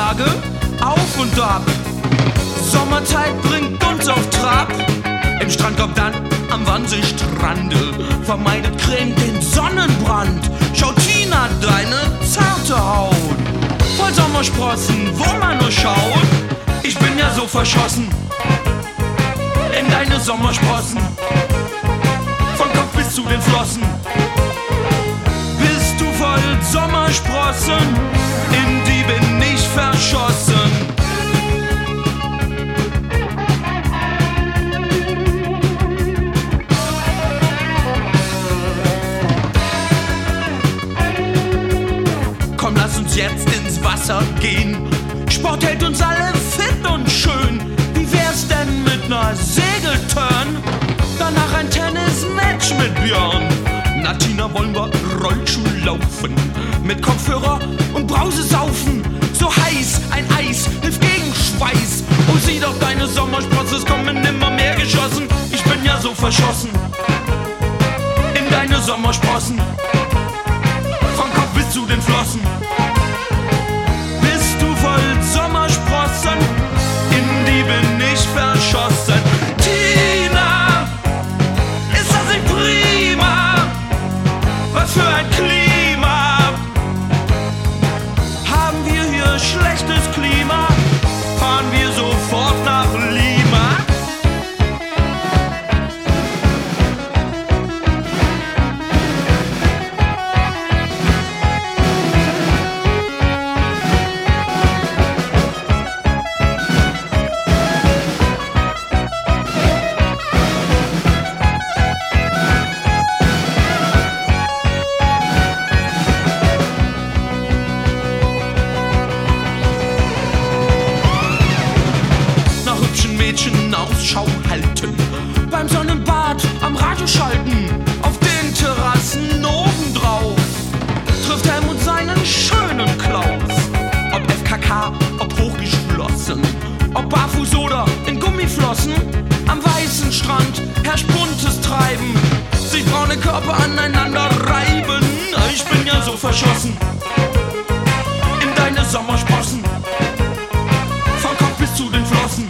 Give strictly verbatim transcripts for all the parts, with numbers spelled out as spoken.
Tage auf und ab. Sommerzeit bringt uns auf Trab. Im Strandkorb dann am Wannseestrande vermeidet Creme den Sonnenbrand. Schau Tina, deine zarte Haut voll Sommersprossen, wo man nur schaut. Ich bin ja so verschossen in deine Sommersprossen, von Kopf bis zu den Flossen. Bist du voll Sommersprossen, in die bin ich verschossen. Komm, lass uns jetzt ins Wasser gehen. Sport hält uns alle fit und schön. Wie wär's denn mit ner Segelturn? Danach ein Tennismatch mit Björn. Na Tina, wollen wir Rollschuh laufen, mit Kopfhörer und Brause saufen. So heiß, ein Eis hilft gegen Schweiß. Oh, sieh doch deine Sommersprosse, es kommen immer mehr geschossen. Ich bin ja so verschossen in deine Sommersprossen, von Kopf bis zu den Flossen. Bist du voll Sommersprossen, in die bin ich verschossen. Tina, ist das nicht prima? Was für ein Klima! Haben wir hier schlechtes Klima? Fahren wir sofort nach Lima? Ausschau halten, beim Sonnenbad am Radio schalten, auf den Terrassen obendrauf trifft Helmut seinen schönen Klaus. Ob F K K, ob hochgeschlossen, ob barfuß oder in Gummiflossen, am weißen Strand herrscht buntes Treiben, sich braune Körper aneinander reiben. Ich bin ja so verschossen in deine Sommersprossen, von Kopf bis zu den Flossen.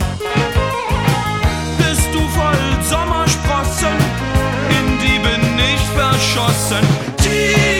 Sommersprossen, in die bin ich verschossen. Die